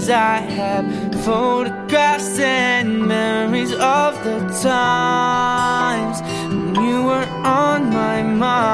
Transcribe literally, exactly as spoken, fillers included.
'cause I have photographs and memories of the times when you were on my mind.